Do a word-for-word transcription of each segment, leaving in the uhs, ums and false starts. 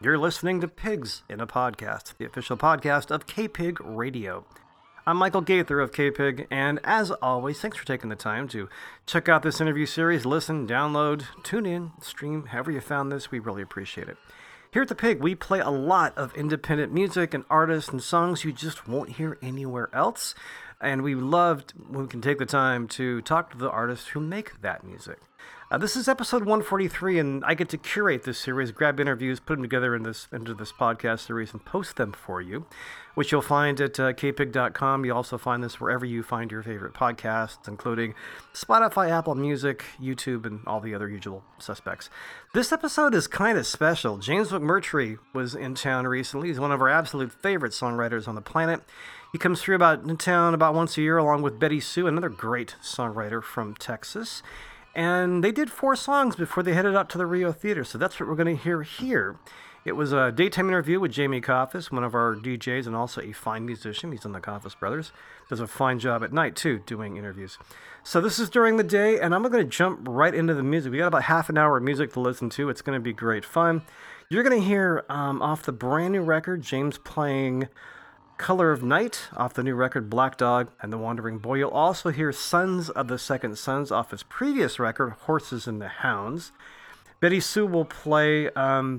You're listening to Pigs in a Podcast, the official podcast of K-Pig Radio. I'm Michael Gaither of K-Pig, and as always, thanks for taking the time to check out this interview series, listen, download, tune in, stream, however you found this. We really appreciate it. Here at The Pig, we play a lot of independent music and artists and songs you just won't hear anywhere else, and we loved when we can take the time to talk to the artists who make that music. Uh, this is episode one forty-three, and I get to curate this series, grab interviews, put them together in this into this podcast series, and post them for you, which you'll find at uh, k pig dot com. You'll also find this wherever you find your favorite podcasts, including Spotify, Apple Music, YouTube, and all the other usual suspects. This episode is kind of special. James McMurtry was in town recently. He's one of our absolute favorite songwriters on the planet. He comes through about in town about once a year, along with Betty Sue, another great songwriter from Texas. And they did four songs before they headed out to the Rio Theater, so that's what we're going to hear here. It was a daytime interview with Jamie Coffis, one of our D Js and also a fine musician. He's in the Coffis Brothers. Does a fine job at night, too, doing interviews. So this is during the day, and I'm going to jump right into the music. We got about half an hour of music to listen to. It's going to be great fun. You're going to hear um, off the brand new record, James playing Color of Night off the new record Black Dog and the Wandering Boy. You'll also hear Sons of the Second Sons off his previous record, Horses and the Hounds. Betty Sue will play um,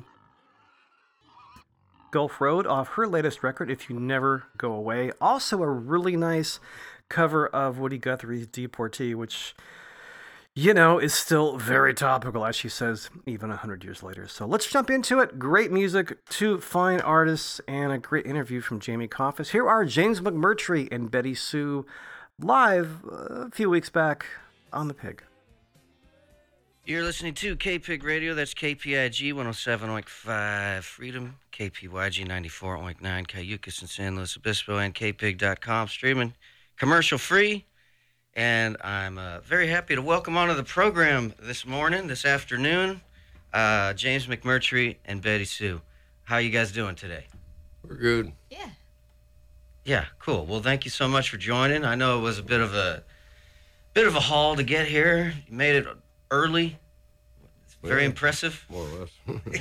Gulf Road off her latest record, If You Never Go Away. Also a really nice cover of Woody Guthrie's Deportee, which, you know, is still very topical, as she says, even one hundred years later. So let's jump into it. Great music, two fine artists, and a great interview from Jamie Coffis. Here are James McMurtry and Betty Sue live a few weeks back on The Pig. You're listening to K-Pig Radio. That's K P I G one oh seven point five Freedom, K P Y G ninety-four point nine Cayucas and San Luis Obispo, and K Pig dot com, streaming commercial free. And I'm uh, very happy to welcome onto the program this morning, this afternoon, uh, James McMurtry and Betty Sue. How you guys doing today? We're good. Yeah. Yeah, cool. Well, thank you so much for joining. I know it was a bit of a bit of a haul to get here. You made it early. It's very well, impressive. More or less.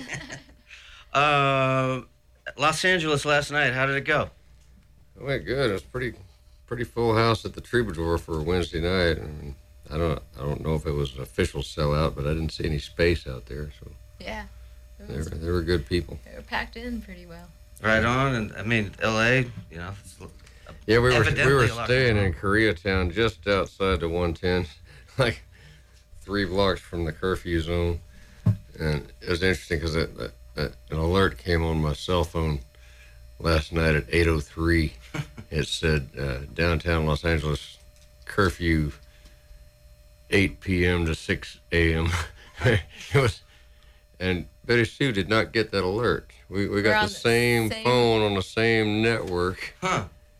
uh, Los Angeles last night. How did it go? It went good. It was pretty. Pretty full house at the Troubadour for a Wednesday night. I mean, I don't, I don't know if it was an official sellout, but I didn't see any space out there. So yeah, they were, they were good people. They were packed in pretty well. Right on, and I mean L A. You know. It's yeah, we were we were a staying in Koreatown, just outside the one ten, like three blocks from the curfew zone, and it was interesting because an alert came on my cell phone last night at eight oh three. It said uh, downtown Los Angeles curfew eight p.m. to six a.m. It was, and Betty Sue did not get that alert. We we got the, the same, same phone on the same network. Huh.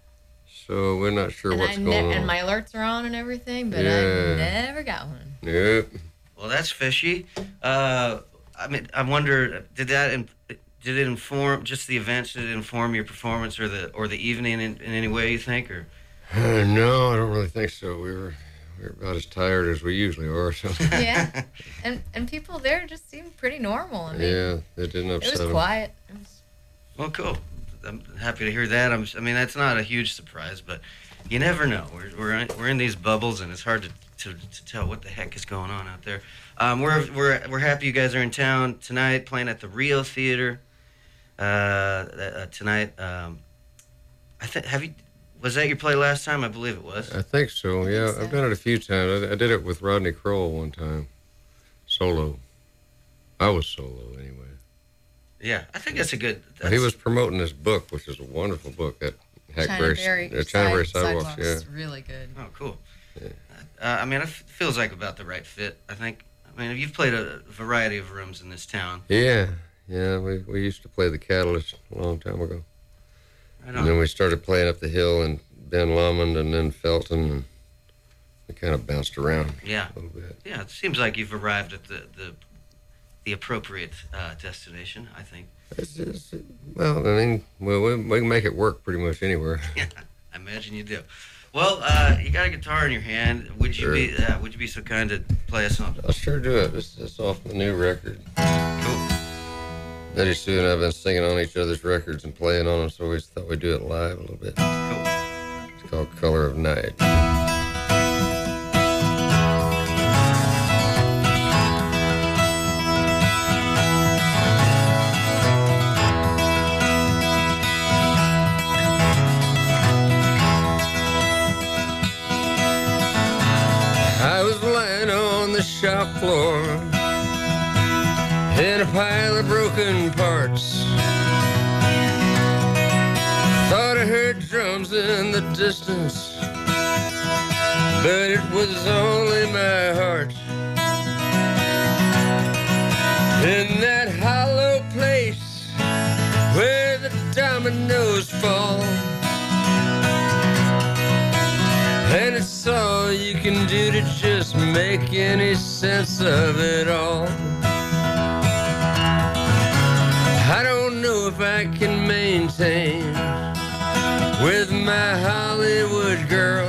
So we're not sure and what's I going ne- on. And my alerts are on and everything, but yeah. I never got one. Yep. Well, that's fishy. Uh, I mean, I wonder, did that in, did it inform just the events? Did it inform your performance or the or the evening in, in any way? You think, or? Uh, no, I don't really think so. We were we were about as tired as we usually are. So. Yeah, and and people there just seemed pretty normal. I mean, yeah, it didn't upset It was them. quiet. It was... Well, cool. I'm happy to hear that. I'm, I mean, that's not a huge surprise, but you never know. We're we're in, we're in these bubbles, and it's hard to, to, to tell what the heck is going on out there. Um, we're we're we're happy you guys are in town tonight, playing at the Rio Theater. Uh, uh, tonight, um, I think have you was that your play last time? I believe it was. I think so. I yeah, think so. I've done it a few times. I, I did it with Rodney Crowell one time, solo. I was solo anyway. Yeah, I think that's a good. That's, Well, he was promoting this book, which is a wonderful book at Hackberry, Chinaberry uh, Chinaberry side, Sidewalks. sidewalks. Yeah. Really good. Oh, cool. Yeah. Uh, I mean, it feels like about the right fit. I think. I mean, you've played a variety of rooms in this town. Yeah, yeah. We we used to play the Catalyst a long time ago, Right on. and then we started playing up the hill in Ben Lomond and then Felton, and we kind of bounced around Yeah. a little bit. Yeah, it seems like you've arrived at the the, the appropriate uh, destination, I think. It's just, well, I mean, well, we, we can make it work pretty much anywhere. Yeah, I imagine you do. Well, uh, you got a guitar in your hand. Would you Sure. be uh, Would you be so kind to play us something? I'll sure do it. This is off the new record. Cool. Eddie Sue and I have been singing on each other's records and playing on them, so we thought we'd do it live a little bit. Cool. It's called Color of Night. I was lying on the shop floor in a pile of broken parts. Thought I heard drums in the distance, but it was only my heart. In that hollow place where the dominoes fall, and it's all you can do to just make any sense of it all. I don't know if I can maintain with my Hollywood girl.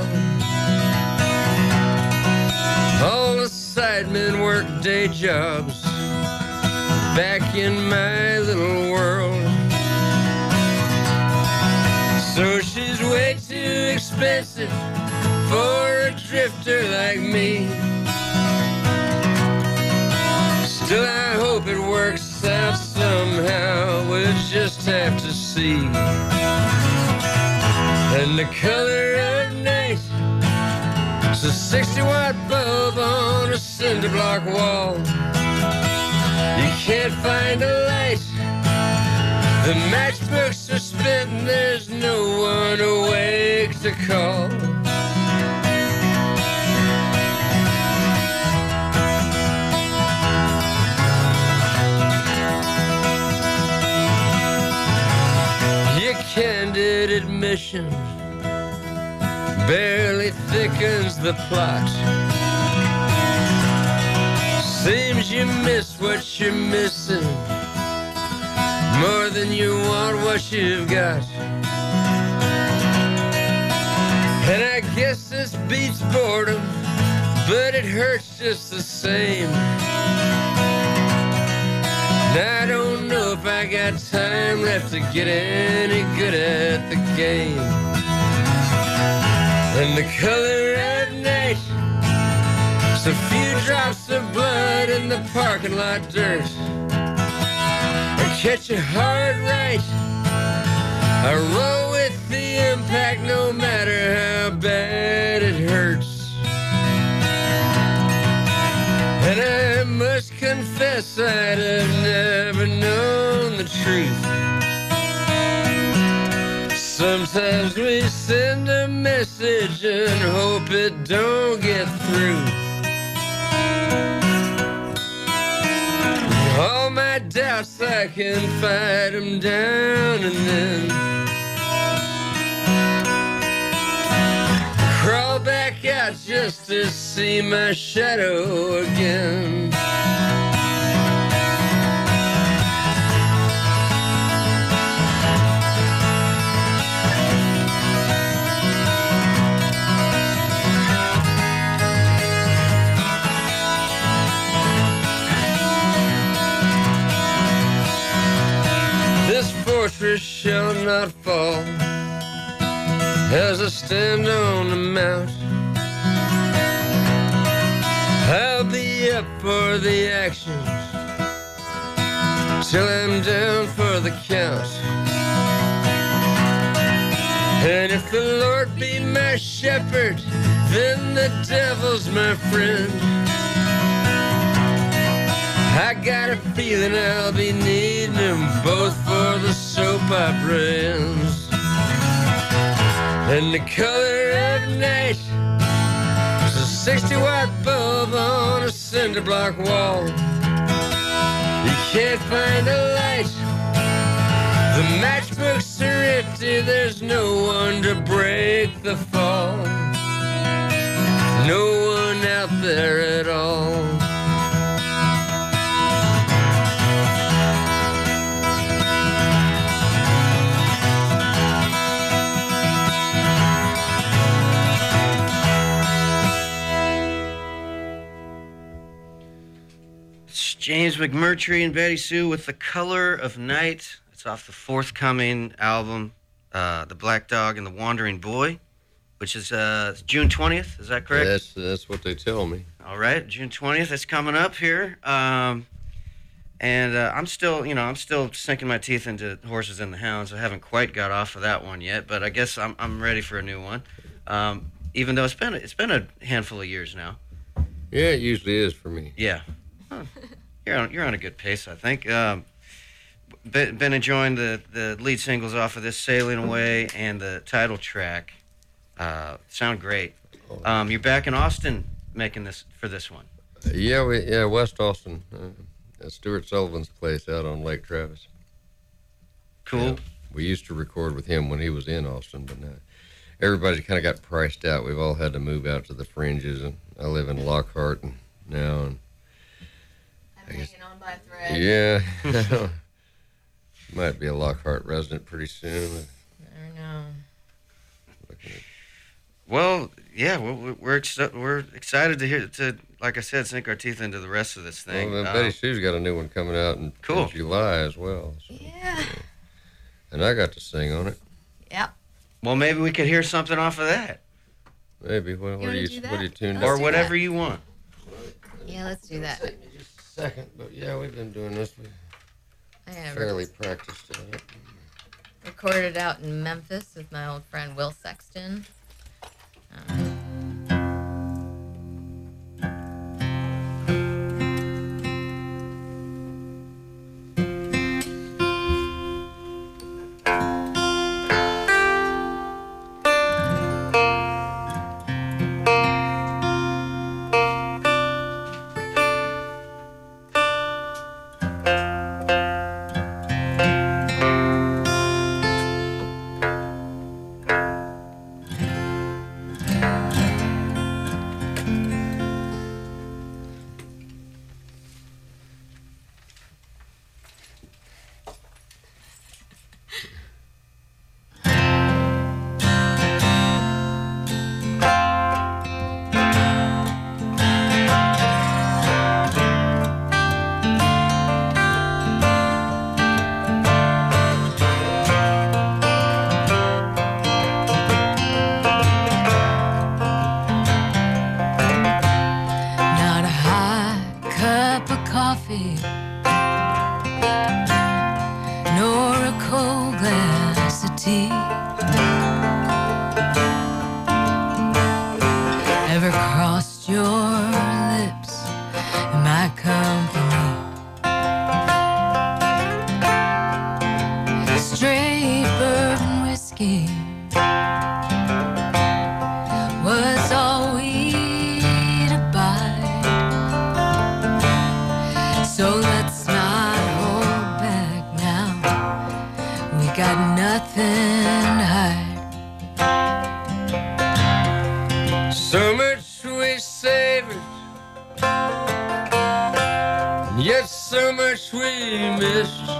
All the sidemen work day jobs back in my little world. So she's way too expensive for a drifter like me. Still, I hope it works out somehow. We'll just have to see. And the color of night is a sixty watt bulb on a cinder block wall. You can't find a light. The matchbooks are spent and there's no one awake to call. Candid admission barely thickens the plot. Seems you miss what you're missing more than you want what you've got. And I guess this beats boredom, but it hurts just the same. I don't know if I got time left to get any good at the game. And the color of night is a few drops of blood in the parking lot dirt. I catch a hard right, I roll with the impact no matter how bad it hurts. And I must confess I'd have never known the truth. Sometimes we send a message and hope it don't get through. All my doubts, I can fight them down and then crawl back out just to see my shadow again. This fortress shall not fall as I stand on the mount. I'll be up for the action till I'm down for the count. And if the Lord be my shepherd, then the devil's my friend. I got a feeling I'll be needing them both for the soap opera ends. And the color of night is a sixty watt bulb on a cinder block wall. You can't find a light. The matchbooks are empty, there's no one to break the fall. No one out there at all. James McMurtry and Betty Sue with The Color of Night. It's off the forthcoming album, uh, The Black Dog and the Wandering Boy, which is uh, June twentieth. Is that correct? That's that's what they tell me. All right, June twentieth. That's coming up here. Um, and uh, I'm still, you know, I'm still sinking my teeth into Horses and the Hounds. I haven't quite got off of that one yet, but I guess I'm I'm ready for a new one. Um, even though it's been it's been a handful of years now. Yeah, it usually is for me. Yeah. Huh. You're on, you're on a good pace, I think. Um, been, been enjoying the, the lead singles off of this, Sailing Away, and the title track. Uh, sound great. Um, you're back in Austin making this for this one. Uh, yeah, we yeah West Austin, uh, at Stuart Sullivan's place out on Lake Travis. Cool. Yeah, we used to record with him when he was in Austin, but now everybody kind of got priced out. We've all had to move out to the fringes, and I live in Lockhart and now. And I'm hanging on by a thread. yeah, might be a Lockhart resident pretty soon. I don't know. Well, yeah, we're we're, ex- we're excited to hear to, like I said, sink our teeth into the rest of this thing. Well, then Um, Betty Sue's got a new one coming out in, Cool. in July as well. So. Yeah. And I got to sing on it. Yep. well, maybe we could hear something off of that, Maybe. What, what wanna are you? do What are that? you tuned Let's or in? do whatever that. you want. Yeah, let's do that. Take me just a second, but yeah, we've been doing this. We I have fairly practiced at it. recorded out in Memphis with my old friend Will Sexton. Um, Not a hot cup of coffee, nor a cold glass of tea ever crossed your lips in my company. Straight bourbon whiskey was all we'd abide. So let's not hold back now. We got nothing to hide. So much we savored, yet so much we missed.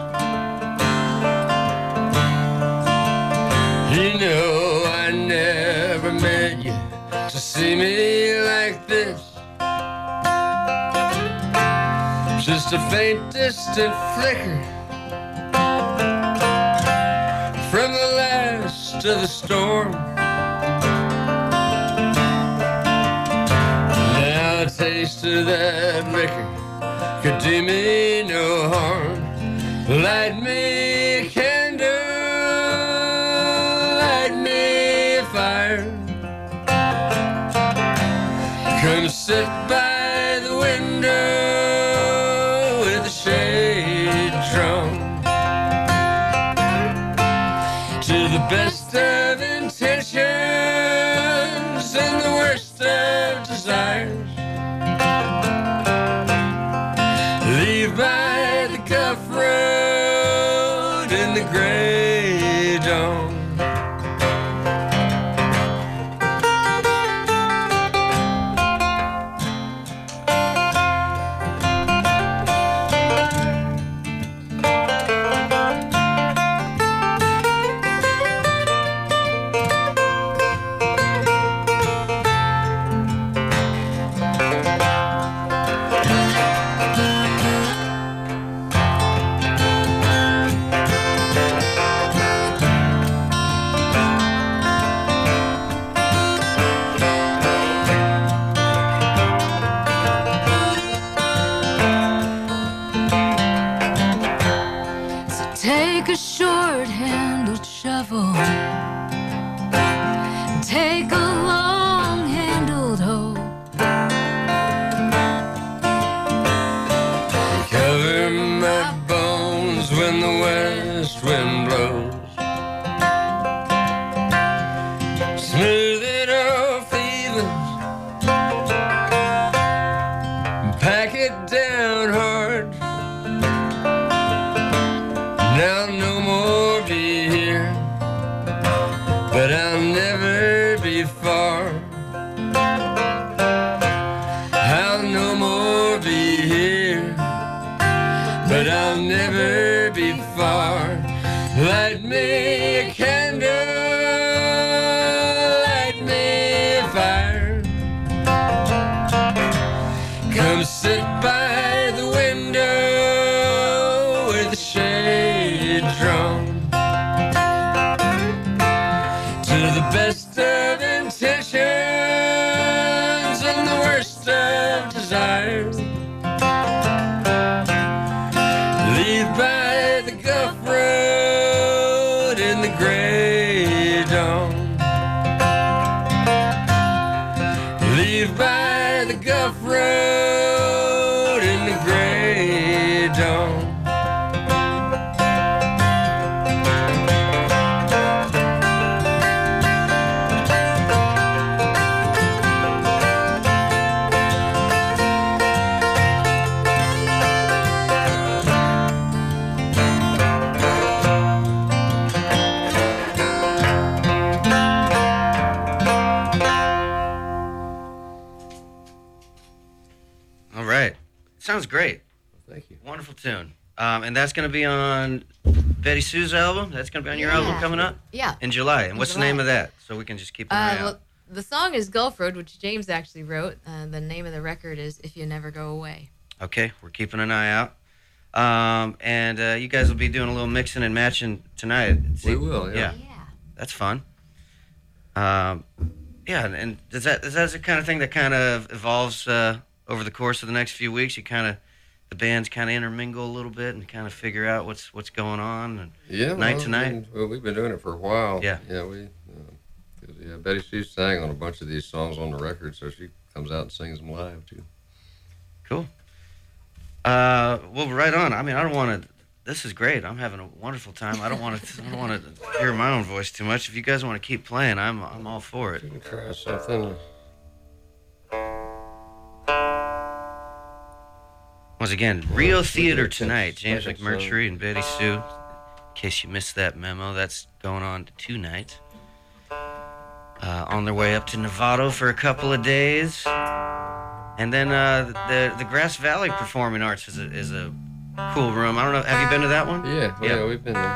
You know I never meant you to see me like this. Just a faint distant flicker from the last of the storm. Now a taste of that liquor could do me no harm. Light me a candle, light me a fire. Come sit by the window with the shade drawn. To the best of intentions and the worst of desires, leave by the cuff road in the gray dawn. Take a short-handled shovel. Take a long-handled hoe. Cover my bones when the west wind blows. Smooth it off even. Pack it down hard. Now no more be here, but I'll never be far. I'll no more be here, but I'll never be far. Light me a candle, light me a fire. Come sit by the window with the shade drawn. To the best of intentions and the worst of desires. Leave by the Gulf Road in the gray dawn. Leave by the Gulf Road in the gray dawn. All right. Sounds great. Thank you. Wonderful tune. Um, and that's going to be on Betty Sue's album? That's going to be on your Yeah. album coming up? Yeah. In July. And In what's July. the name of that? So we can just keep an Uh, eye out. well, the song is Gulf Road, which James actually wrote. Uh, the name of the record is If You Never Go Away. Okay, we're keeping an eye out. Um, and uh, you guys will be doing a little mixing and matching tonight. We will, yeah. Yeah. That's fun. Um, yeah, and, and is that is that the kind of thing that kind of evolves uh, over the course of the next few weeks? You kind of the bands kind of intermingle a little bit and kind of figure out what's what's going on. And Yeah, night well, to night? I mean, well, we've been doing it for a while. Yeah. Yeah, we. Uh, 'cause, yeah, Betty Sue sang on a bunch of these songs on the record, so she comes out and sings them live too. Cool. Uh, well, right on. I mean, I don't want to. This is great. I'm having a wonderful time. I don't want to. I don't want to hear my own voice too much. If you guys want to keep playing, I'm I'm all for it. We can try something. Once again, Rio we Theater did tonight. that James second McMurtry and Betty Sue. In case you missed that memo, that's going on tonight. Uh, on their way up to Novato for a couple of days, and then uh, the the Grass Valley Performing Arts is a, is a cool room. I don't know. Have you been to that one? Yeah, well, Yeah. yeah, we've been there.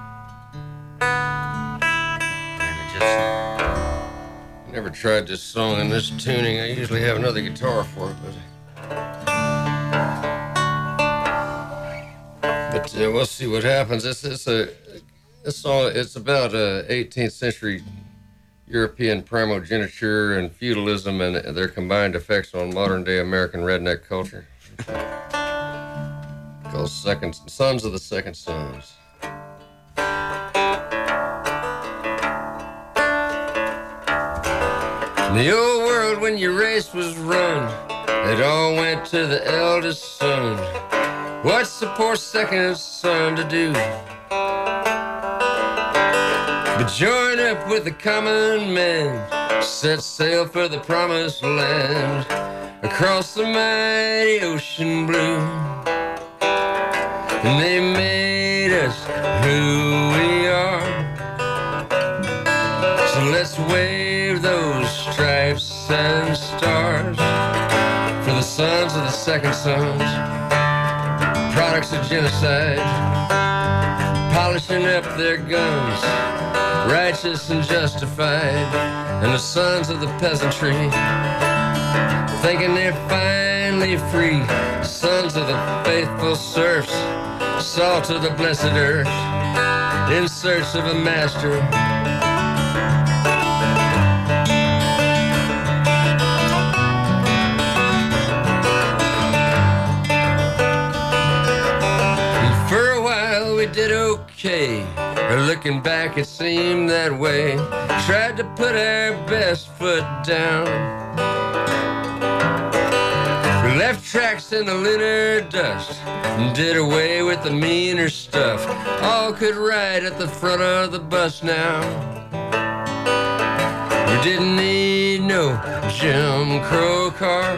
And it just Never tried this song in this tuning. I usually have another guitar for it, but but uh, we'll see what happens. It's it's a this song. It's about uh, eighteenth century European primogeniture and feudalism and their combined effects on modern day American redneck culture. Called Second Sons of the Second Sons. In the old world, when your race was run, it all went to the eldest son. What's the poor second son to do but join up with the common man, set sail for the promised land, across the mighty ocean blue? And they made us who we are, so let's wave those stripes and stars for the sons of the second sons, products of genocide, polishing up their guns, righteous and justified, and the sons of the peasantry, thinking they're finally free, sons of the faithful serfs, salt of the blessed earth, in search of a master. And for a while we did okay. Or looking back, it seemed that way. Tried to put our best foot down. We left tracks in the litter dust and did away with the meaner stuff. All could ride at the front of the bus now. We didn't need no Jim Crow car,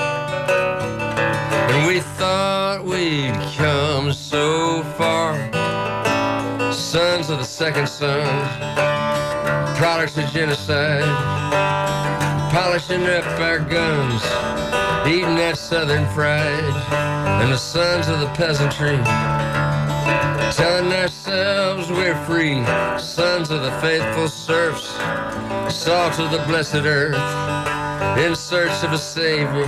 and we thought we'd come so far. Sons of the second sons, products of genocide, polishing up our guns, eating that southern fried. And the sons of the peasantry, telling ourselves we're free. Sons of the faithful serfs, salt of the blessed earth, in search of a savior.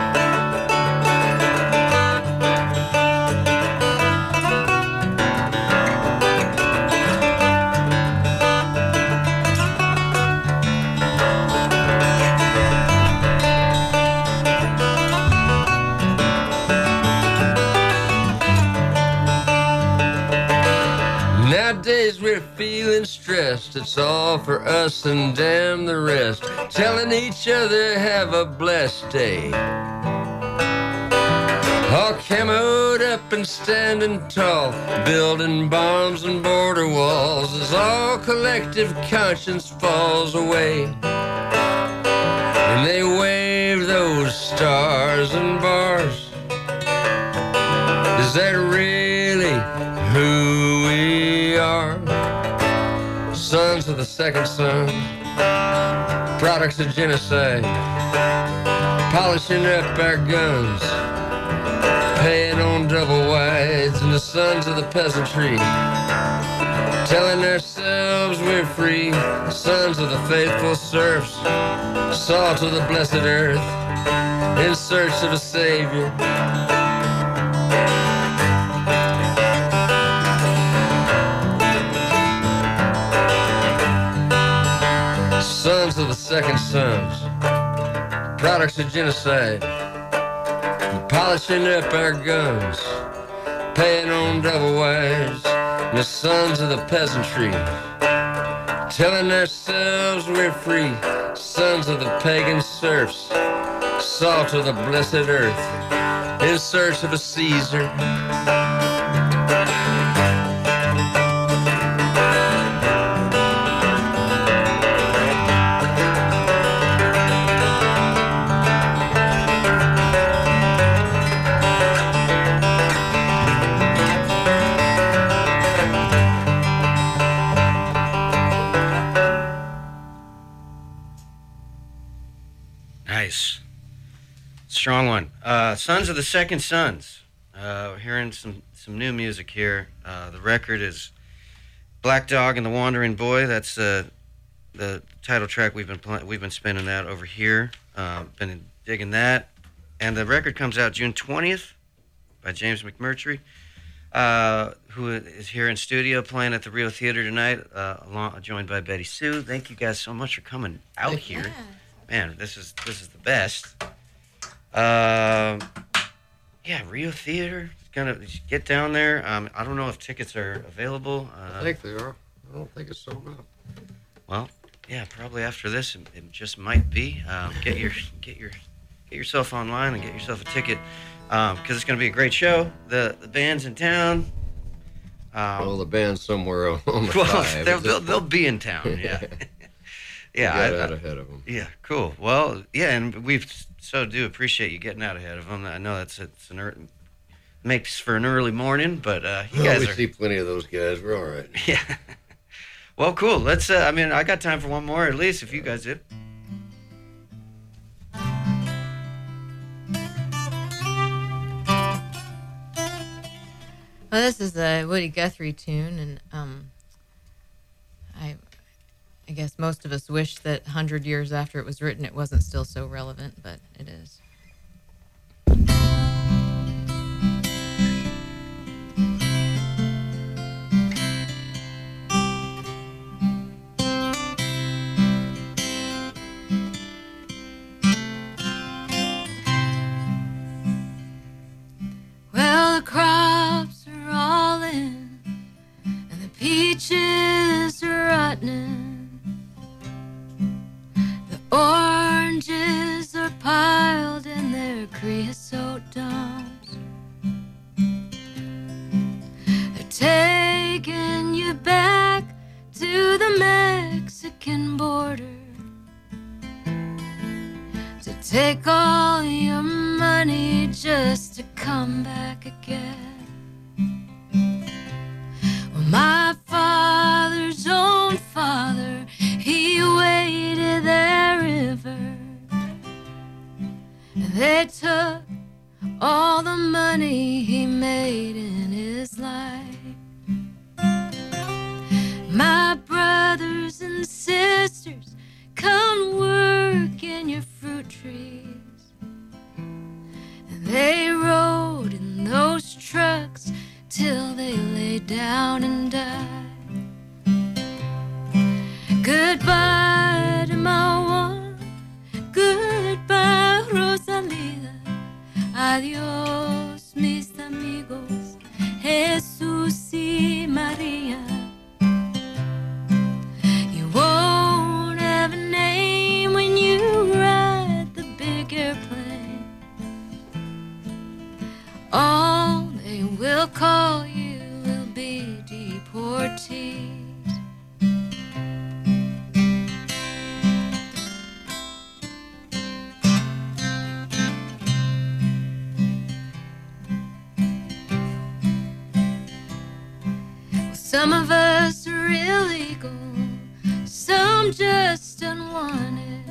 Nowadays we're feeling stressed. It's all for us and damn the rest. Telling each other have a blessed day. All camoed up and standing tall, building bombs and border walls, as all collective conscience falls away. And they wave those stars and bars. Is that really who we are? Sons of the second sons, products of genocide, polishing up our guns, paying on double wides. And the sons of the peasantry, telling ourselves we're free. Sons of the faithful serfs, salt of the blessed earth, in search of a savior. Sons of the second sons, products of genocide, polishing up our guns, paying on double wides. And the sons of the peasantry, telling ourselves we're free. Sons of the pagan serfs, salt of the blessed earth, in search of a Caesar. Nice. Strong one. Uh, Sons of the Second Sons. Uh, we're hearing some, some new music here. Uh, the record is Black Dog and the Wandering Boy. That's uh, the title track. We've been pl- we've been spinning that over here. Uh, been digging that. And the record comes out June twentieth by James McMurtry, uh, who is here in studio playing at the Rio Theater tonight, uh, along, joined by Betty Sue. Thank you guys so much for coming out here. Yeah. Man, this is this is the best. Uh, yeah, Rio Theater. Gonna get down there. Um, I don't know if tickets are available. Uh, I think they are. I don't think it's sold out. well, yeah, probably after this, it, it just might be. Um, get your get your get yourself online and get yourself a ticket because um, it's going to be a great show. The the band's in town. Um, Well, the band's somewhere on the well, five. they'll, they'll they'll be in town. Yeah. Yeah, got I- out I- ahead of them. Yeah, cool. Well, yeah, and we so do appreciate you getting out ahead of them. I know that's it's an ear makes for an early morning, but uh, you Well, guys we are see plenty of those guys. We're all right. yeah. Well, cool. Let's. Uh, I mean, I got time for one more at least. If you guys did. Well, this is a Woody Guthrie tune, and um, I, I guess most of us wish that one hundred years after it was written, it wasn't still so relevant, but it is. Well, the crops are all in, to come back again. Well, my father's own father, he waded that river, and they took all the money he made in his life. My brothers and sisters, come work in your fruit trees. And they rode in those trucks till they lay down and died. Goodbye to my one, goodbye Rosalida, adiós mis amigos, Jesús y María. You won't have a name when you ride the big airplane. All they will call you will be deportees. Some of us are illegal, some just unwanted.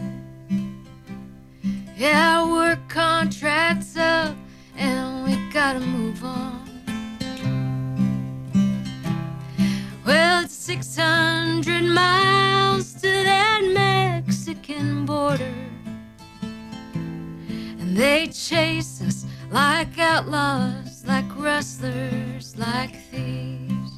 Yeah, our work contract's up and we gotta move on. Well, it's six hundred miles to that Mexican border, and they chase us like outlaws, like rustlers, like thieves.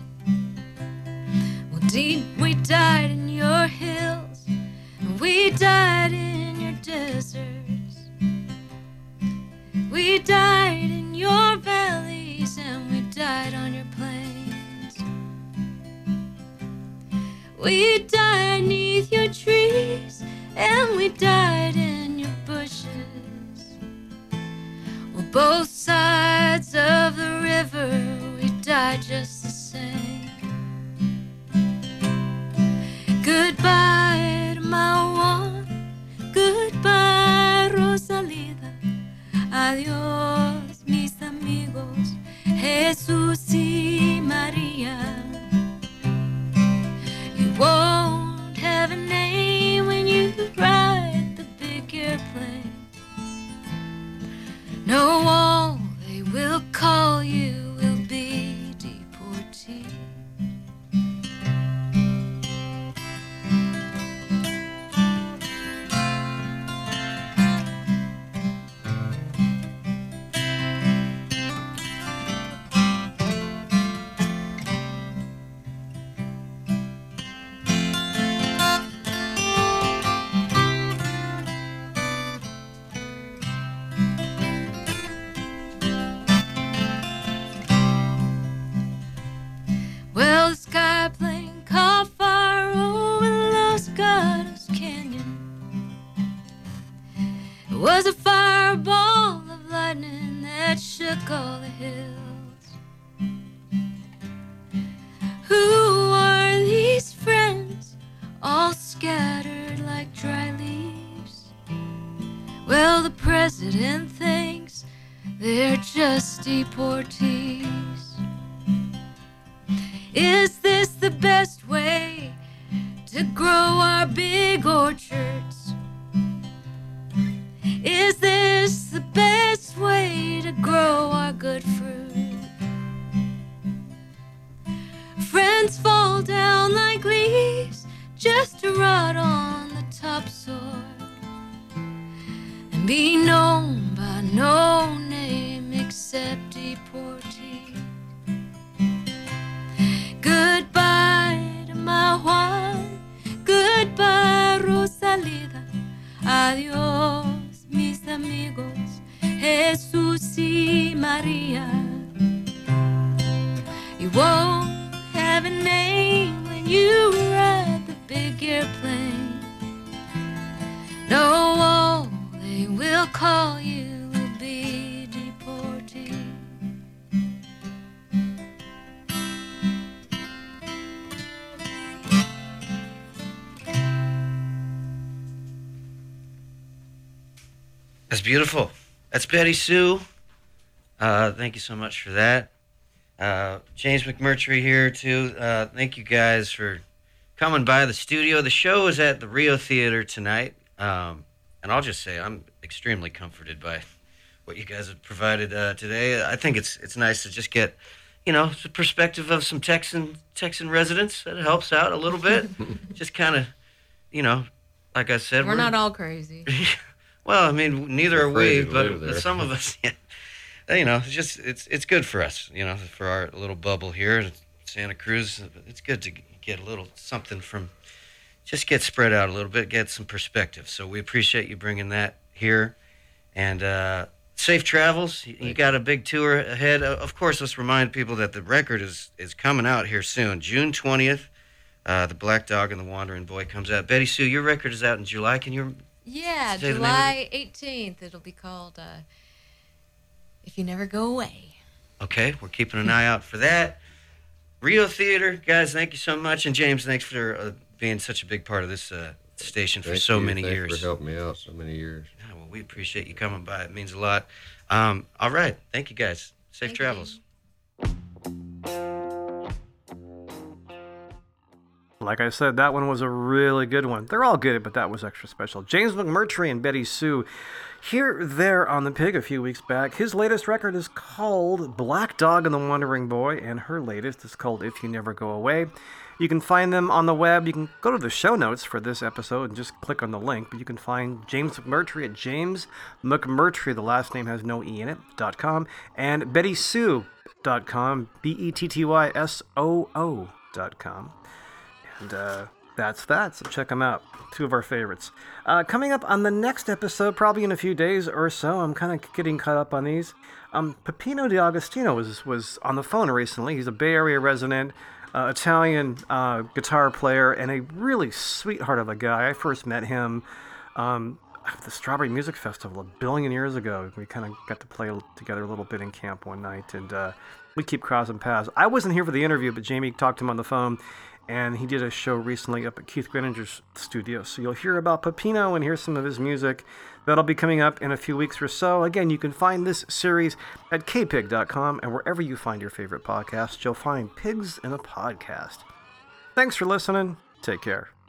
Deep, we died in your hills, and we died in your deserts. We died in your valleys, and we died on your plains. We died neath your trees, and we died in your bushes. Well, both sides of the river, we died just the same. Goodbye to my one, goodbye Rosalida, adiós mis amigos, Jesús y María. You won't have a name when you ride the big airplane. No, all they will call you will be deportees. Well, the sky plane caught fire over Los Gatos Canyon. It was a fireball of lightning that shook all the hills. Who are these friends, all scattered like dry leaves? Well, the president thinks they're just deportees. Is this the best way to grow our big orchards? Is this the best way to grow our good fruit? Friends fall down like leaves just to rot on the topsoil and be known by no name except deportee. Goodbye to my Juan, goodbye Rosalida, adiós mis amigos, Jesús y María. You won't have a name when you ride the big airplane. No, all they will call you will be deportees. That's beautiful. That's Betty Sue. Uh, thank you so much for that. Uh, James McMurtry here, too. Uh, thank you guys for coming by the studio. The show is at the Rio Theater tonight. Um, and I'll just say I'm extremely comforted by what you guys have provided uh, today. I think it's it's nice to just get, you know, the perspective of some Texan Texan residents. That helps out a little bit. Just kind of, you know, like I said, We're, we're not all crazy. Well, I mean, neither are we, We're afraid to but live there. some of us, yeah. You know, it's just it's it's good for us, you know, for our little bubble here in Santa Cruz. It's good to get a little something from, just get spread out a little bit, get some perspective. So we appreciate you bringing that here, and uh, safe travels. You, you got a big tour ahead. Uh, Of course, let's remind people that the record is is coming out here soon, June twentieth. Uh, the Black Dog and the Wandering Boy comes out. Betty Sue, your record is out in July. Can you? Yeah, Say the name of July eighteenth. It'll be called uh, If You Never Go Away. Okay, we're keeping an eye out for that. Rio Theater, guys, thank you so much. And James, thanks for uh, being such a big part of this uh, station for Thank so you. many Thanks years. for helping me out so many years. Yeah, well, we appreciate you coming by. It means a lot. Um, all right, thank you, guys. Safe Thank travels. Like I said, that one was a really good one. They're all good, but that was extra special. James McMurtry and Betty Sue, here, there on the Pig a few weeks back. His latest record is called Black Dog and the Wandering Boy, and her latest is called If You Never Go Away. You can find them on the web. You can go to the show notes for this episode and just click on the link, but you can find James McMurtry at James McMurtry, the last name has no E in it, dot com, and Betty Sue dot com, B E T T Y S O O dot com. And uh, that's that, so check them out. Two of our favorites. Uh, coming up on the next episode, probably in a few days or so, I'm kind of getting caught up on these. Um, Peppino D'Agostino was, was on the phone recently. He's a Bay Area resident, uh, Italian uh, guitar player, and a really sweetheart of a guy. I first met him um, at the Strawberry Music Festival a billion years ago. We kind of got to play together a little bit in camp one night, and uh, we keep crossing paths. I wasn't here for the interview, but Jamie talked to him on the phone, and he did a show recently up at Keith Greninger's studio. So you'll hear about Peppino and hear some of his music. That'll be coming up in a few weeks or so. Again, you can find this series at k pig dot com, and wherever you find your favorite podcasts, you'll find Pigs in a Podcast. Thanks for listening. Take care.